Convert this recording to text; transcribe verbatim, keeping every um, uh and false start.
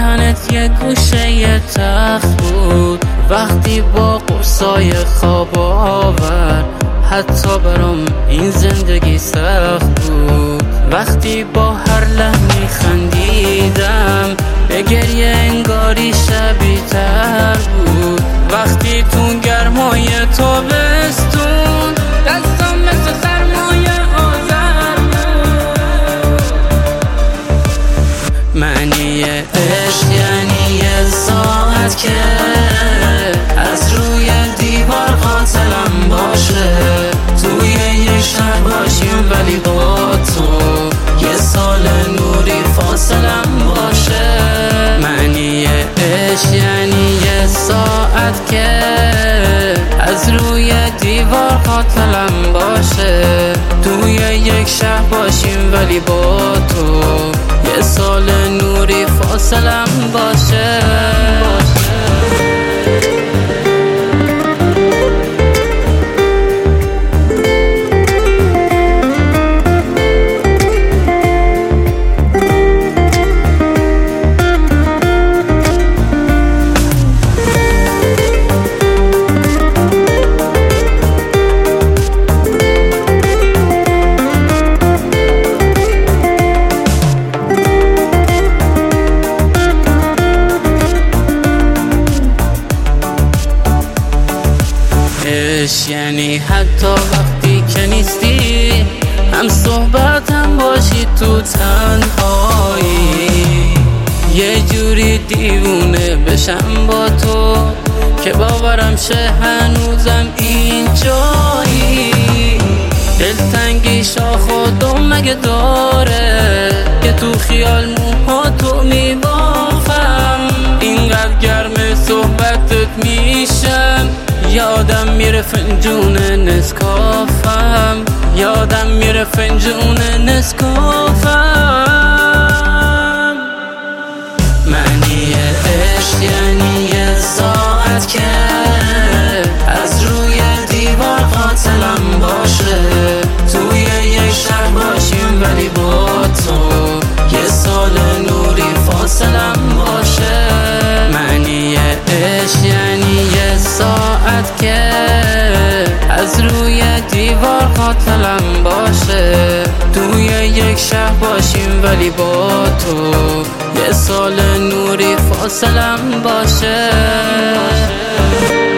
تنت یه گوشه یه تخت بود، وقتی با قرصای خواب آور حتی برام این زندگی سخت بود. وقتی با هر لحنی خندیدم به گریه انگاری شبیه تر بود. وقتی تو گرمای تابستون دستم مثل سرمایه آذر بود. معنی عشق یعنی یه ساعت که از روی دیوار قاتلم باشه، توی یه شهر باشیم ولی با تو یه سال نوری فاصلم باشه. معنی عشق یعنی یه ساعت که از روی دیوار قاتلم باشه، توی یک شهر باشیم ولی با تو یه سال نوری فاصلم باشه. عشق یعنی حتی وقتی که نیستی هم صحبت هم باشی تو تنهایی، یه جوری دیوونه بشم با تو که باورم شه هنوزم اینجایی. دلتنگی شاخ و دم مگه داره که تو خیال موها تو میبافم، اینقدر گرم صحبتت میشم یادم میره فنجون نسکافم، یادم میره فنجون نسکافم. معنی عشق یعنی یه ساعت که از روی دیوار قاتلم باشه، توی یک شهر باشیم ولی با تو یه سال نوری فاصلم باشه. معنی عشق یعنی یه ساعت که از روی دیوار قاتلم باشه، توی یک شهر باشیم ولی با تو یه سال نوری فاصلم باشه.